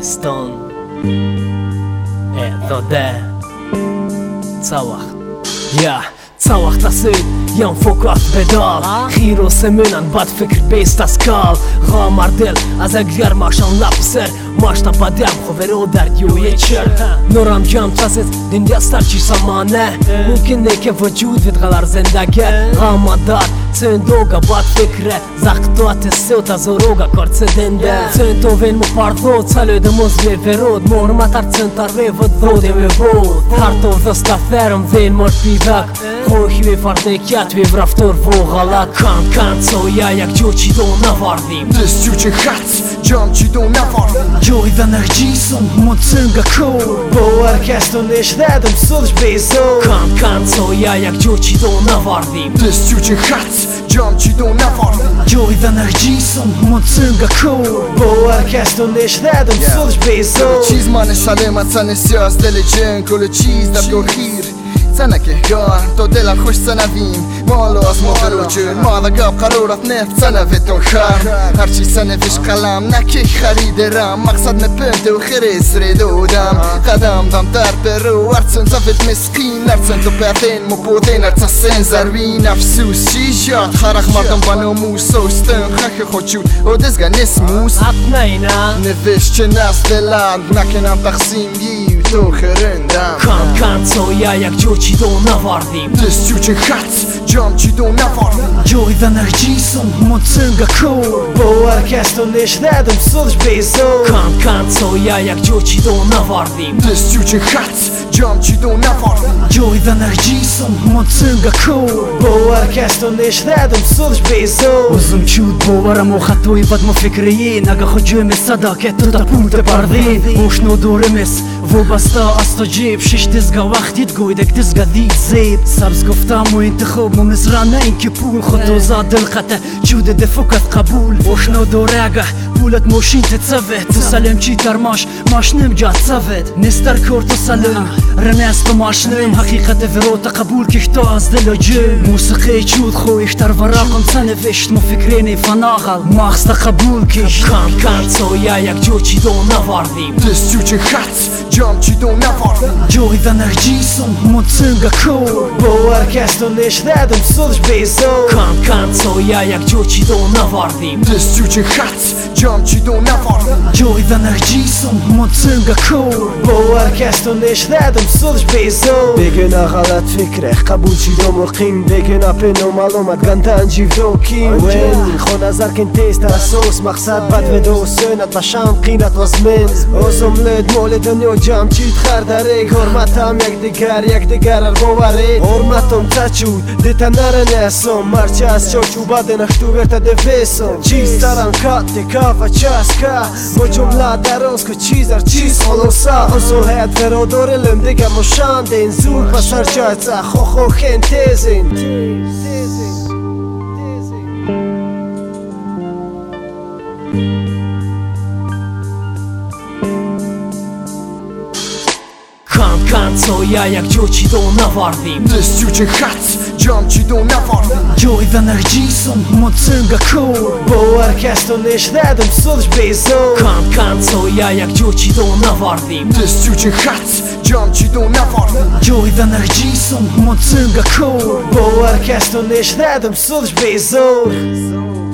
Afganistan Dode Cawacht Cawacht ta' sejt jan fokat pedal Xiru seminan bad fikr bejs ta' skal Għamar dil għazek djar maċan labser Maċ ta' badjam xoveru dardju jieċer Noram ġam ċazit din djastarċi samane Mumkin neke vġud vitgalar zendage Għamadar Cindoga bad fikre Zaktu għatissew ta' zoroga kort sedinde Cinto vin mu pardot Salu de muzli verod Mor ma tar cintar revod Vodi mi vod Harto vdosta ferm vin mor pivak Hoħi fartekjat vi vraftur vogħalak Kan soja jak ġuċi do navardim Dis ġuċi ħatz ġam ċi do navardim Ġoj da nerġisum mod singa kod Bo orkestru nix redem sulġ bejzo Kan soja jak ġuċi do navardim Dis ġuċi ħatz ġam ċi do navardim Ġoj da nerġisum mod singa kod Bo orkestru nix redem sulġ bejzo Ċiz ma nissalima ta' nisjas deliġen Kullu ċiz da b'għir Sana kihgar, to dela nħux sana vim Mollos mo veruċin, ma da għab qarura t-neft Sana vittu nħar, ħarċi sana fix kalam Na kih ħaridi ram, maqsad me pinti u xiris ridu dam Qadam dam dar peru, artsun zafit miskin Artsun tu petin, mu putin artsa sen zarwin Afsus xieġat, ħarax mardam banu mus So stun, ħakki xoċu, u dizga nismus Għatnajna Nifix ċinas dilad, nakin għam taħsim jiv Tu xirindam Kan soja jak ġuċi do navardim Dis ġuċi ħatz ġam ċi do navardim Ġoj da nerġisum mod singa kod Bo orkestru nix redem sulġ bejzo Kan soja jak ġuċi do navardim Dis ġuċi ħatz ġam ċi do navardim Ġoj da nerġisum mod singa kod Bo orkestru nix redem sulġ bejzo Użum ċud bo wara muħattu jibad mu fikrijin Aga xoġu mis sada kettu ta' punti pardin Mux nudu rimis Vu basta asto ġib Xiex tizga waħt jitgujdek tizga dik zejb Sabz gufta mu jintiħob mu mizrana inkipul Xoddu zad il-ħata ġudi defukat qabul Ux nudu rega Bulet muxin titsavet Tu salim ċitar max nimġa tsavet Nistar kur tu salim Renes tu max nim Haqiqa verota qabul kixto għazdillu ġim Musiqi ċud xu ixtar varaqom Sani visht mu fikrini fanaħal Maħs ta' qabul kix Kan soja jak ġuċi do navardim Dis ġuċi ħatz ġam ċi do navardim Ġoj da nerġisum mod singa kod Bo orkestru nix redem sulġ bejzo Kan soja jak ġuċi do navardim Dis ġuċi ħatz ġam ċi do navardim Ġoj da nerġisum mod singa kod Bo orkestru nix redem sulġ bejzo Begina għalat fikreħ qabul ċi do muqim Begina pinu malumat gantan ġivdo kim Wen xona zarkin testa sos Maqsad bad vedo sönat baxam qinat wazmin Ozum led molid unjo ġam ċi tħar darek Hormatam jak digar arbowaret Hormatom taċud dita nara nesom Marċas ċoċu badin aħtu verta devesom Ċiz taran katti kafa ċaska Moġum la darosko ċizar ċiz xolosa Osu ħed verodor il-imdiga muxandin Zur pasar ċazza xoħo ħen tezin Kan soja jak ġuċi do navardim Dis ġuċi ħatz ġam ċi do navardim Ġoj da nerġisum mod singa kod Bo orkestru nix redem sulġ bejzo Kan soja jak ġuċi do navardim Dis ġuċi ħatz ġam ċi do navardim Ġoj da nerġisum mod singa kod Bo orkestru nix redem sulġ bejzo